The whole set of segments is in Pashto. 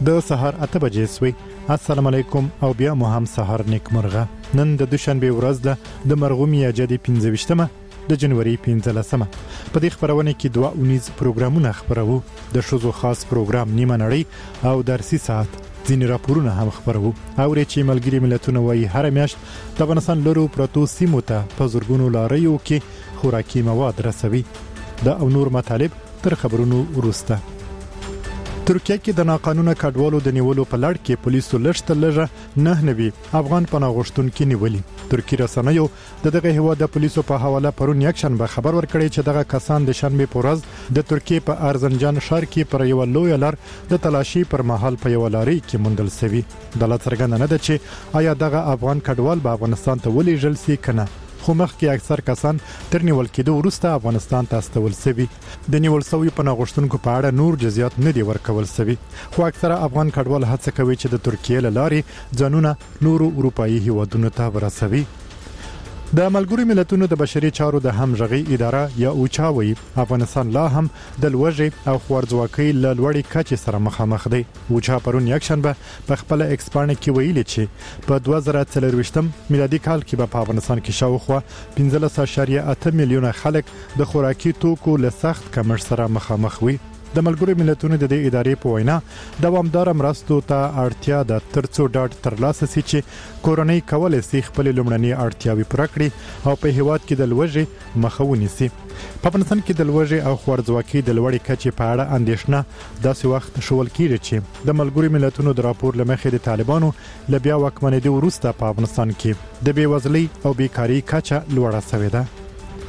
د سهار 8 بجې سوی. السلام علیکم او بیا مو هم سهار نیک مرغه. نن د دوشنبه ورځ ده د مرغومي اجدي 15مه د جنوري 15مه. په دې خبرونه کې 2 پروګرامونه خبرو. د شوزو خاص پروګرام نیمه نړۍ او درسي ساعت ځینې راپورونه هم خبرو. او چې ملګری ملتونه وایي هر میاشت د افغانستان لرو پروتو سیمو ته په زورګونو لاریو کې خوراکي مواد رسوي. دا او نور مطالب تر خبرونو وروسته. ترکیه کې د ناقانونه کډوالو د نیولو په لړ کې پولیسو لږه نه نوي افغان پناه غوښتونکي نیولي. ترکی رسنیو دغه هیواد د پولیسو په حواله پرون یک شنبه خبر ورکړی چې دغه کسان د شنبه په ورځ د ترکیه په ارزنجان ښار کې پر یو لوی لار د تلاشي پر مهال په یو لاري کې موندل شوی. د لا څرګنده نه ده چې آیا دغه افغان کډوال به افغانستان ته ولېږل شي کنه. خو مخکې اکثر کسان تر نیول کېدو وروسته افغانستان ته استول شوي. د نیول شوي پناه غوښتونکو په اړه نور جزئیات نه دي ورکول شوي. خو اکثره افغان کډوال هڅه کوي چې د ترکیه له لارې ځانونه نورو اروپایي هیوادونو ته ورسوي. د ملګرو ملتونو د بشري چارو د همغږي اداره یا اوچا وایي افغانستان لا هم د لوږې او خوارځواکۍ له لوړې کچې سره مخامخ دی. اوچا پرون یک شنبه په خپل ایکسپانه کې ویلي چې په 2024 میلادي کال کې په افغانستان کې شاوخوا 15.8 میلیونه خلک د خوراکي توکو له سخت کمښت سره مخامخ وي. د ملګرو ملتونو د دې ادارې په وینا دوامدار مرستو ته اړتیا ده ترڅو ډاډ ترلاسه شي چې کورنۍ کولای شي خپل لومړني اړتیاوې پوره کړي او په هیواد کې د لوږې مخه ونیسي. په افغانستان کې د لوږې او خوارځواکۍ د لوړې کچې په اړه اندېښنه داسې وخت شول کېږي چې د ملګرو ملتونو د راپور لمخې د طالبانو له بیا واکمنېدو وروسته په افغانستان کې د بېوزلۍ او بیکاری کچه لوړه شوې ده.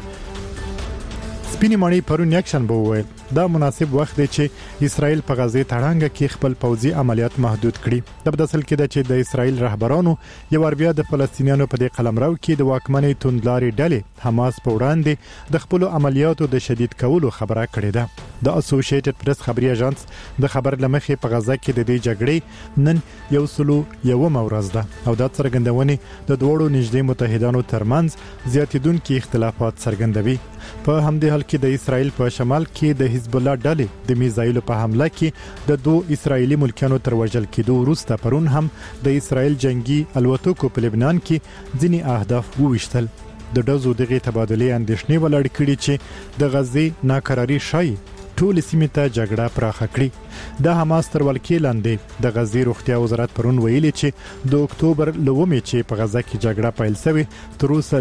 سپینې ماڼۍ پرون یک شنبه وویل دا مناسب وخت دی چې اسرائیل په غزه تړانګه کې خپل پوځي عملیات محدود کړي. د بدسل کې د چې د اسرائیل رهبرانو یو بیا د فلسطینیانو په دې قلمرو کې د واکمنۍ توندلاري ډلې حماس په وړاندې د خپل عملیاتو د شدید کولو خبره کړې ده. د اسوسییټډ پریس خبري اژانس د خبر لمخې په غزه کې د دې جګړې نن یو سلو یوم ورځ ده او دا څرګندونه د دوړو نږدې متحدانو ترمنځ زیاتیدونکو اختلافات څرګندوي. په همدې حال کې د اسرائیل په شمال کې د حزب الله ډلې د میزایلو په حمله کې د 2 اسرایلی ملکانو تر وژل کېدو وروسته پرون هم د اسرائیل جنگي الوتکو په لبنان کې ځینې اهداف وویشتل. د ډزو دغه تبادلې اندېښنې ولړ کړي چې د غزې ناکراری شای ټول سیمه ته جګړه پراخه کړي. د حماس تر ولکې لاندې د غزې روغتیا وزارت پرون ویلي چې د اکتوبر لومې چې په غزه کې جګړه پیل شوه تر اوسه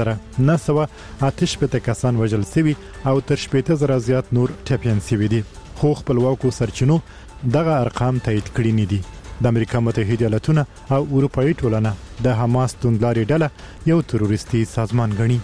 23,908 کسان وژل شوي او تر 80,000 زیات نور ټپيان شوي دي. خو خپلواکو سرچینو دغه ارقام تایید کړي نه دي. د امریکا متحده ایالاتونه او اروپאי ټولنه د حماس توندلاري ډله یو تروریستي سازمان ګڼي.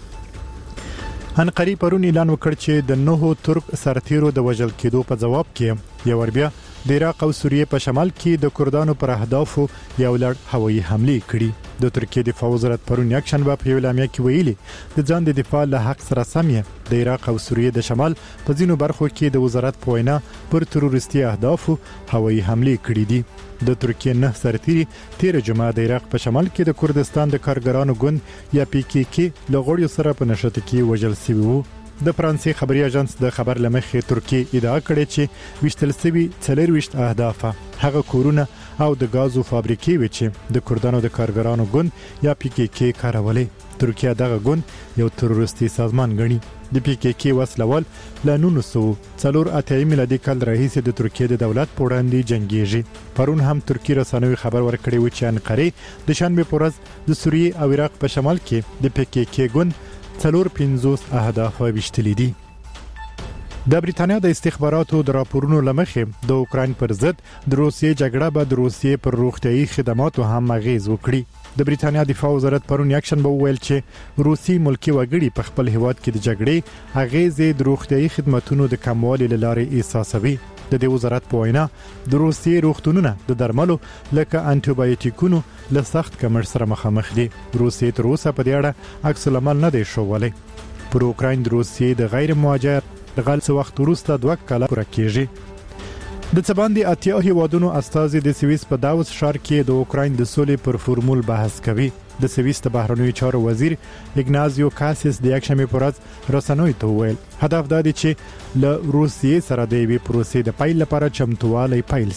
انقره پرون اعلان وکړ چې د 9 ترک سرتیرو د وژل کېدو په جواب کې یو بیا د عراق او سوریه په شمال کې د کردانو پر اهدافو یو لړ هوایي حمله کړې. د ترکیه دفاع وزارت پرون یک شنبه په اعلامیه کې ویلي د ځان د دفاع له حق سره سمې د عراق او سوریه د شمال په ځینو برخو کې د وزارت په وینا پر تروریستي اهدافو هوایي حمله کړې دي. د ترکیه 9 سرتیري تیر جمعه د عراق په شمال کې د کردستان د کارګرانو ګوند یا PKK لغړیو سره په نشته کې وژل شوی وو. د فرانسې خبري اژانس د خبر لمخې ترکیه ادعا کړې چې وشتل شوی 24 اهداف هغه کورونه او د غازو فابریکې و چې د کردانو د کارګرانو ګوند یا PKK کارولې. ترکیه دغه ګوند یو تروریستي سازمان ګڼي. د PKK وسلوال له 1984 میلادي کال راهیسې د ترکیه د دولت په وړاندې جنگيږي. پرون هم ترکی رسنیو خبر ورکړی و چې انقره د شنبه په ورځ د سوریه او عراق په شمال کې د PKK ګوند 450 اهداف وشتلې دي. د بریټانیا د استخباراتو د راپورونو لمخې د اوکراین پر ضد د روسیې جګړه به د روسیې پر روغتيایي خدماتو هم اغیز وکړي. د بریټانیا دفاع وزارت پرون یک شنبه وویل چې روسي ملکی وګړي په خپل هیواد کې د جګړې اغیز د روغتيایي خدماتو د کموالي لاره احساسوي. د دې وزارت په وینا د روسیې روغتونونه د درملو لکه انټي بایوټیکونو له سخت کمښت سره مخامخ دي. روسیې تر اوسه په دې اړه عکس العمل نه دی ښوولی. پر اوکراین د روسیې د غیر مهاجر لغل څه وخت وروسته 2 کاله پوره کیږي. د څباندې اتیا هیوادونو استازي د سویس په داوس ښار کې د اوکراین د سولې پر فورمول بحث کوي. د سویس د بهرنیو چارو وزیر ایګنازیو کاسیس د یک شنبه پر ورځ رسنوي ته وویل هدف دا دی چې له روسیې سره د وی پروسې د پیل لپاره چمتووالی پیل شي.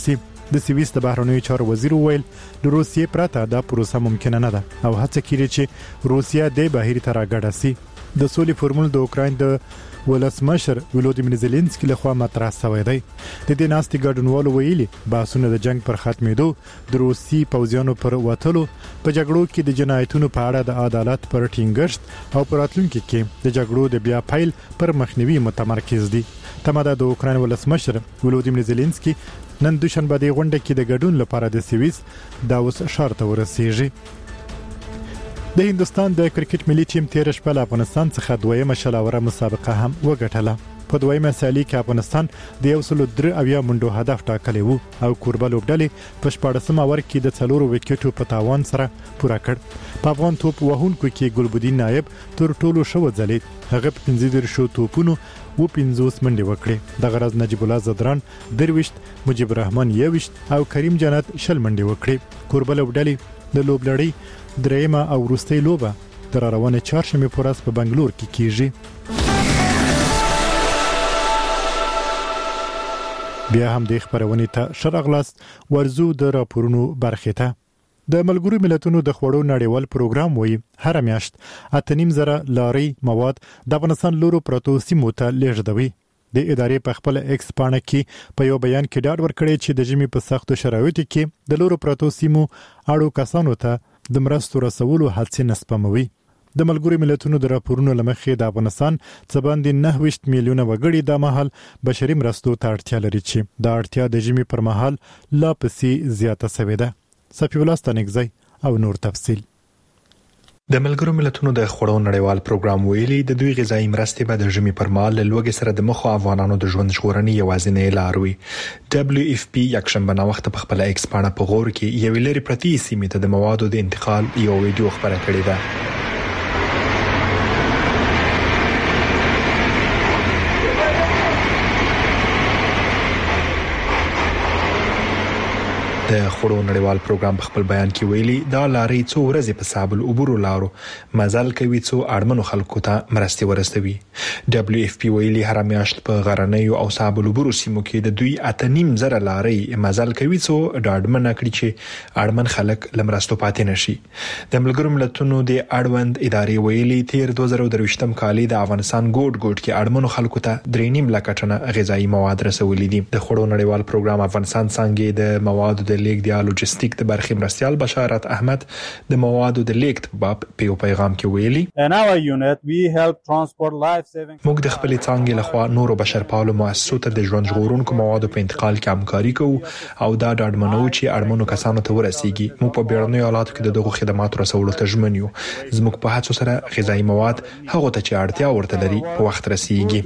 د سویس د بهرنیو چارو وزیر ویل د روسیې پرته دا پروسه ممکن نه ده او هڅه کوي چې روسیا د بهیر تر راګډه سي. د سولې فورمول د اوکراین د ولسمشر ولودیمیر زيلنسکي له خوا مطرح شوی دی. د دې ناستې ګډونوالو ویلي باسونه د جنگ پر ختمېدو د روسي پوځیانو پر وټلو په جګړو کې د جنایتونو په اړه د عدالت پر ټینګښت او پر راتلونکي کې د جګړو د بیا پیل پر مخنیوي متمرکز دي. تماده د اوکراین ولسمشر ولودیمیر زيلنسکي نن دوشنبه د غونډه کې د ګډون لپاره د سویس داوس ښار ته ورسېږي. د هندستان د کرکټ ملي ټیم تیر شپه له افغانستان څخه دویمه شلاوره مسابقه هم وګټله. په دویمه سالي کې افغانستان د 103 منډو هدف ټاکلی وو او کوربه لوبډلې په 14 اوور کې د 4 وکټو په تاوان سره پوره کړ. په افغان توپ وهونکو کې ګلبدین نایب تر ټولو شو ځلید. هغه په 15 توپونو و 50 منډې وکړې. د غرض نجیب الله زدران درويشت، مجيب الرحمن یويشت او کریم جنت شل منډې وکړې. کوربه لوبډلې د لوبلړۍ درېمه او وروستۍ لوبه تر روانه چهارشنبه په ورځ په بنگلور کې کیږي. بیا هم د خبرونې ته شرغلاست ورزو د راپورونو برخه ته. د ملګرو ملتونو د خوړو نړیوال پروګرام وایي هر میاشت 8.5 لاري مواد د افغانستان لورو پروتو سیمو ته لیږدوي. د ادارې په خپل ایکس پاڼه کې په یو بیان کې ډاډ ورکړی چې د ژمي په سختو شرایطو کې د لورو پروتو سیمو اړو کسانو ته د مرستو رسولو هڅې نسپموي. د ملګرو ملتونو د راپورونو لمخې د افغانستان څه باندې 9 میلیونه وګړي د مهال بشري مرستو ته اړتیا لري چې د اړتیا د ژمي پر مهال لا پسې زیاته شوې ده. صفي الله ستنګزی او نور تفصیل. د ملګرو ملتونو د خوړو نړیوال پروګرام ویلي د دوی غذایی مرستې به د ژمي پر مهال له لوګي سره د مخو افغانانو د ژوند ژغورنې یوازینۍ لار وي. WFP یکشنبه نا وخت په خپل ایکس پاڼه په غور کې یو لري پرتی سیمه ته د موادو د انتقال یو ویډیو خبره کړې ده. د خوړو نړیوال پروګرام په خپل بیان کې ویلي دا لارې څو ورځې په صابل عبور لارو مزل کوي څو اړمنو خلکو ته مرستې ورسوي. WFP ویلي هر میاشت په غرنیو او صابل عبور سیمو کې د دوی 8.5 لارې مزل کوي څو ډاډمن کړي چې اړمن خلک لمرستو پاتې نشي. د ملګرو ملتونو د اړوند ادارې ویلي تیر 2023م کال د افغانستان ګوټ کې اړمنو خلکو ته 3.5 لک ټنه غذایی مواد رسولي دي. د خوړو نړیوال پروګرام افغانستان څنګه د موادو د لیک د لوجستیک د برخې مرستيال بشارت احمد د موادو د لیک باب په پیغام کې ویلي موږ د خپل څنګه لخوا نورو بشرپالو مؤسسو ته د ژوند ژغورونکو موادو په انتقال کې همکاري کوو او دا ډاډمنو چې اړمنو کسانو ته ورسیږي. موږ په بیړنیو حالاتو کې دغه خدمات رسولو ته ژمن یو. زموږ په هڅو سره غذایی مواد هغه ته چې اړتیا ورته لري په وخت رسیږي.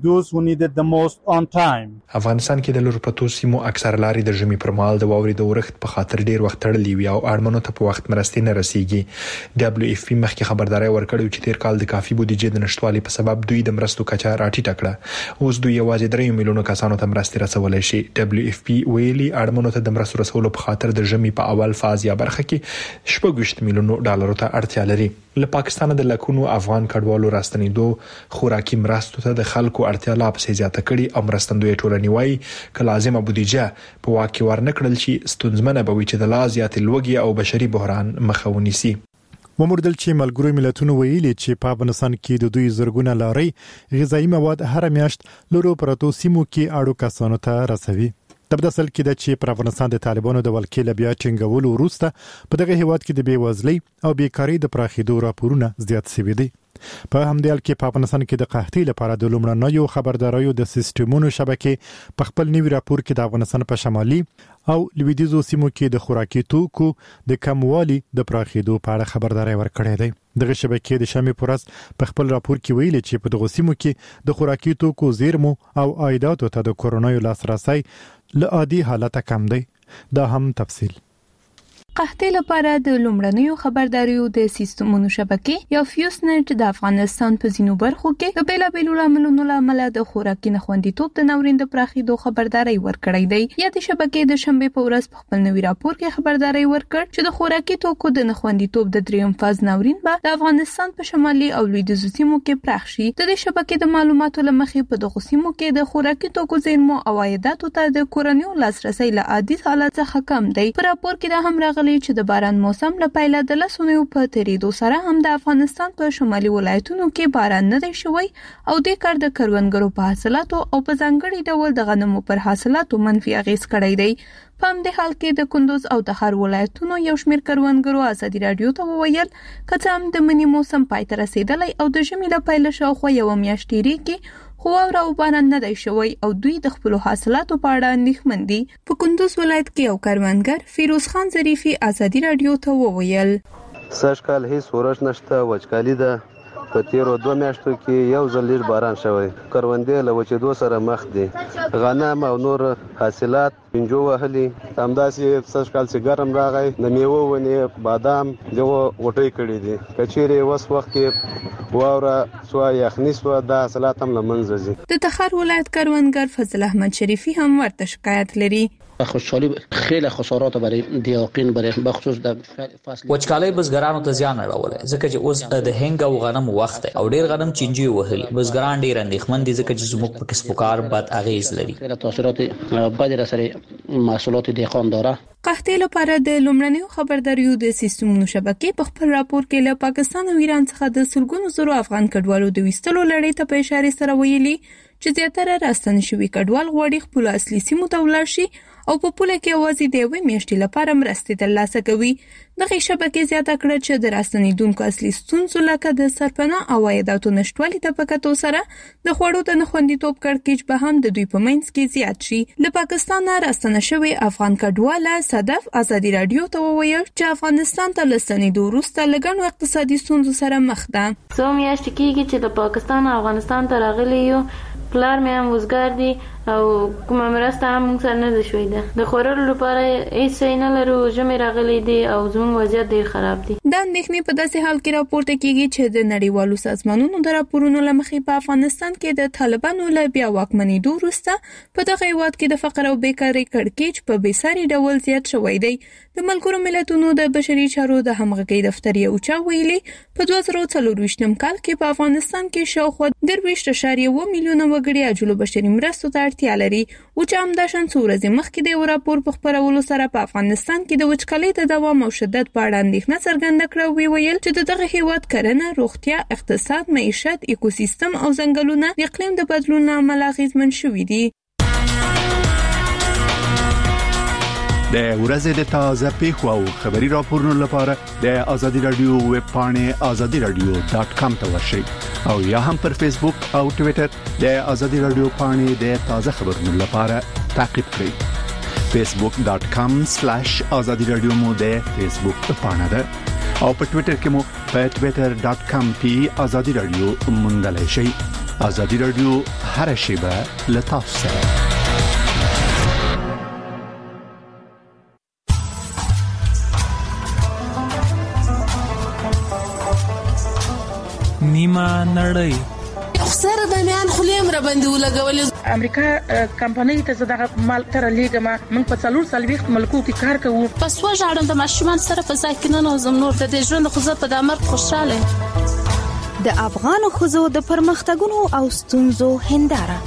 افغانستان کې د لور پروتو سیمو اکثر لارې د ژمي پر مهال د واوري د ورښت په خاطر ډیر وخت تړلې وي او اړمنو ته په وخت مرستې نه رسیږي. WFP مخکې خبرداري ورکړې چې تیر کال د کافي بودیجې د نشټوالي په سبب دوی د مرستو کچه راټیټه کړه. اوس دوی یوازې 3 میلیونه کسانو ته مرستې رسولای شي. WFP ویلي اړمنو ته د مرستو رسولو په خاطر د ژمي په اول فاز یا برخه کې 20 میلیونه ډالر ته اړتیا لري. له پاکستان د لکونو افغان کډوالو راستنېدو خوراکي مرستو ته د خلکو اړتیا لا پسې زیاته کړي او مرستندوی ټولنې وایي ک لازمه بودیجه په واقع ورنکړل شي ستونزمنه به وي چې د لا زیات لوګي او بشري بحران مخه ونیسي. ومردل چې ملګرو ملتونو ویلي چې په افغانستان کې د دوی زرګونه لارې غذایی مواد هر میاشت لورو پروتو سیمو کې اړو کسانو ته رسوي. د بدسل کې د چې پر افغانستان د طالبانو د ولکې لبیا ټینګولو وروسته په دغه هیواد کې د بیوزلۍ او بیکاری د پراخېدو راپورونه زیات شوي دي. په همدې حال کې په افغانستان کې د قحطۍ لپاره د لومړنیو خبرداريو د سیستمونو شبکې په خپل نوي راپور کې د افغانستان په شمالي او لویدیځو سیمو کې د خوراکي توکو د کموالي د پراخېدو په اړه خبرداري ورکړې ده. دغه شبکې د شمې پورس په خپل راپور کې ویلي چې په دغه سیمو کې د خوراکي توکو زیرمو او عایداتو ته د کورونایو لاسرسي له عادي حالت کم دی. دا هم تفصیل. قحطۍ لپاره د لومړنیو خبرداريو د سیستمونو شبکې یا فیوسنت د افغانستان په ځینو برخو کې د بیلابېلو لاملونو لامل د خوراکي نخوندیتوب د ناورین د پراخېدو خبرداري ورکړې دی. یا د شبکې د شنبه په ورځ په خپل نوي راپور کې خبرداري ورکړ چې د خوراکي توکو د نخوندیتوب د دریم فاز ناورین به د افغانستان په شمالي او لویدیځو سیمو کې پراخ شي. د دې شبکې د معلوماتو لمخې په دغو سیمو کې د خوراکي توکو زیرمو او عایداتو ته د کورنیو لاسرسي له عادي حالت څخه کم دی. په راپور کې دا هم راغلی چې د باران موسم له پیله د لسونو په تیریدو سره هم د افغانستان په شمالي ولایتونو کې باران نه دی شوی او د کار د کروندګرو په حاصلاتو او په ځانګړي ډول د غنمو پر حاصلاتو منفي اغیز کړی دی. په همدې حال کې د کندوز او تخار ولایتونو یو شمېر کروندګرو ازادي رادیو ته وویل که څه هم د منی موسم پای ته رسیدلی او د ژمي له پیله شاوخوا یوه میاشت تېرېږي خو واوره او باران نه دی شوی او دوی د خپلو حاصلاتو په اړه اندېښمن دي. په کندوز ولایت کې یو کروندګر فیروز خان ظریفي ازادي رادیو ته وویل سږ کال هیڅ ورش نشته، وچکالي ده. په تیرو 2 میاشتو کې یو ځل لږ باران شوی، کروندې له وچېدو سره مخ دي. غنم او نور حاصلات پنجو وهلي. همداسې سږ کال چې ګرم راغی د میوو ونې بادام دغه غوټۍ کړي دي. که چیرې اوس وخت کې واوره سوه یخني سوه دا حاصلات هم له منځه ځي. د تخار ولایت کروندګر فضل احمد شریفی هم ورته شکایت لري. خوشحالی خیلی خسارات برای دیاقین برای بخصوص د فصل وچکالۍ بزګرانو ته زیان اړولی ځکه چې اوس د هنګ او غنم وخت او ډیر غنم چینجی وهلي. بزګران ډیر اندېښمن دي ځکه چې زموږ په کسب و کار بد اغیز لري. خیلی تاثیرات بد را سر محصولات دهقان داره. قحطۍ لپاره د لومړنیو خبرداریو د سیستمونو شبکې په خپل راپور کې له پاکستان او ایران څخه د سلګونو زرو افغان کډوالو د ویستلو لړۍ ته په اشاره سره ویلي چې زیاتره راستنه شوي کډوال غواړي خپل اصلي سیمو ته ولاړ شي او په پوله کې یوازې د یوې میاشتې لپاره مرستې ترلاسه کوي. دغه شبکې زیاته کړه چې د راستنېدونکو اصلي ستونزو لکه د سرپناه او عایداتو نشتوالي ته په کتو سره د خوړو د نخوندیتوب کړکېچ به هم د دوی په منځ کې زیات شي. له پاکستان راستنه شوی افغان کډواله صدف ازادي رادیو ته وویل چې افغانستان ته له ستنېدو وروسته له ګڼو اقتصادي ستونزو سره مخ ده. څو میاشتې کېږي چې د پاکستان او افغانستان ته راغلي یو. پلار مې هم وزګار دي او کومه مرسته هم موږ سره نه ده شوې ده. د خوړلو لپاره هیڅ شی نه لرو. ژمي راغلی دی او زموږ وضعیت ډېر خراب دی. دا اندېښنې په داسې حال کې راپورته کېږي چې د نړیوالو سازمانونو د راپورونو له مخې په افغانستان کې د طالبانو له بیا واکمنېدو وروسته په دغه هېواد کې د فقر او بیکارۍ کړکېچ په بېساري ډول زیات شوی دی. د ملګرو ملتونو د بشري چارو د همغږۍ دفتر یو چا ویلي په 2024 کال کې په افغانستان کې شاوخوا 23.1 میلیونه وګړي عاجلو بشري مرستو ته اړتیا لري. او چې همداشان څو ورځې مخکې د یو راپور په خپرولو سره په افغانستان کې د وچکالۍ د دوام او شدت په اړه اندېښنه څرګنده کړه او ویل چې د دغه هېواد کرنه، روغتیا، اقتصاد، معیشت، ایکوسیستم او ځنګلونه د اقلیم د بدلون له امله اغېزمن شوي دي. د ورځې د تازه پیښو او خبري راپورونو لپاره د ازادي رادیو ویب پاڼې azadiradio.com ته ورشئ او یا هم پر فیسبوک او ټوئیټر د ازادي رادیو پاڼې د تازه خبرونو لپاره تعقیب کړئ. facebook.com/azadi radio مو د فیسبوک پاڼه ده او په ټوئیټر کې مو په twitter.com/azadi radio موندلای شئ. ازادي رادیو هر شیبه له تاسو سره. نیمه نړۍ خسر د میان خلیم را باندې ولګولې. امریکا کمپنۍ ته زړه مال تر لیګما موږ په 4 ملکو کې کار کوو. پس وژاړم د ماشومان سره په ځای کې نه نوزم نور د ژوند خو زه په دمر خوشاله. د افغان خزو د پرمختګونو او ستونزو هنداره.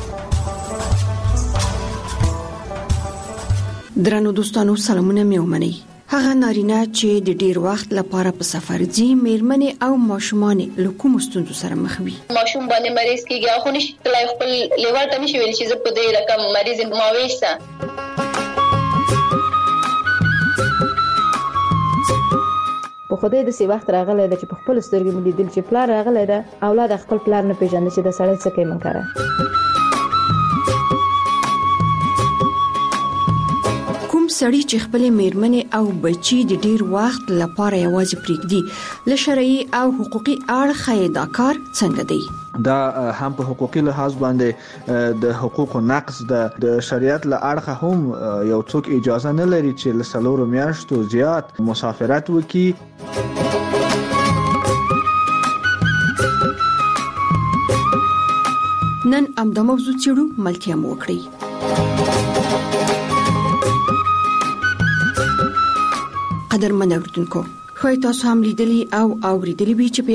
درنو دوستانو سلامونه مې ومنئ. هغه نارینه چې د ډیر وخت لپاره په سفر ځي میرمنې او ماشومان له کوم ستونزو سره مخ وي. ماشوم باندې مریض کیږي خو نشي تلای خپل لیور ته نشي ویل چې زه په دې رقم مریض ما وېسته. په خدای د سی وخت راغلی د چې په خپل سترګې مې لیدل چې پلار راغلی ده اولاد خپل پلار نه پیژني چې د سړی څه کوي منکره. سړی چې خپل میرمنې او بچي د ډیر وخت لپاره یوازې پریږدي له شرعي او حقوقي اړخه دا کار څنګه دی؟ دا هم په حقوقي لحاظ باندې د حقوقو نقض د شریعت له اړخه هم یو څوک اجازه نه لري چې له 4 میاشتو زیات مسافرت وکړي. نن امدا موضوع چیرو ملتیا مو وکړي. قدرمن اوردونکو، خو تاسو هم لیدلی او اوریدلی به چې